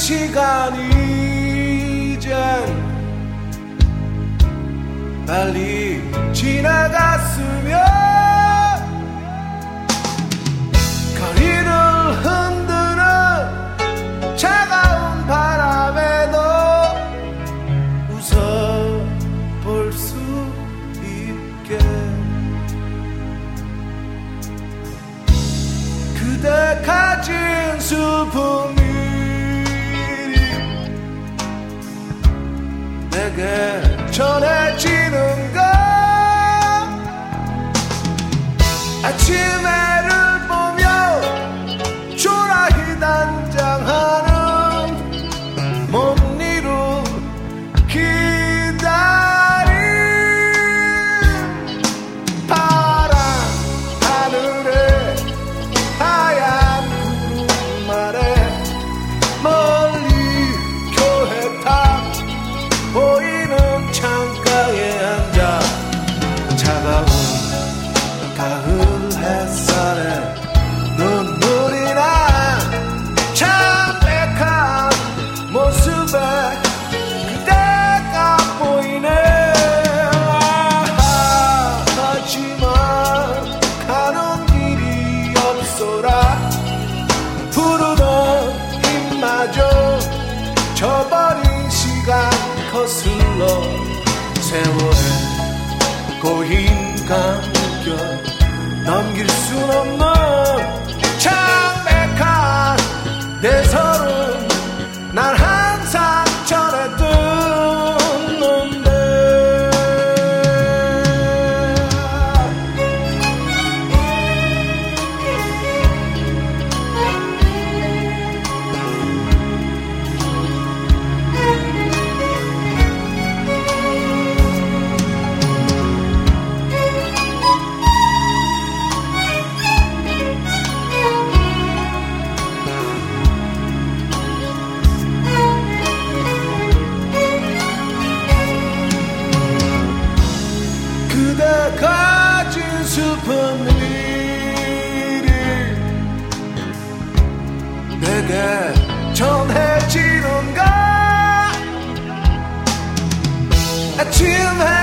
시간이 이젠 빨리 지나갔으면 거리를 흔드는 차가운 바람에도 웃어볼 수 있게 그대 가진 슬픔이 내게 전해지는가 아침 해를 보며 초라히 단장하는 못 이룬 기다림 파란 하늘에 하얀 구름 아래 멀리 교회탑 보이는 창가에 앉아 차가운 가을 햇살에 눈물이 나 창백한 모습에 그대가 보이네 하지만 가는 길이 없어라 부르던 입마저 저버린 시간 거슬러 세월의 고인 감겨 넘길 순 없는 창백한 내 서름 난 항상 전해듣는데 그대 가진 슬픈 일이 내게 전해지는가 아침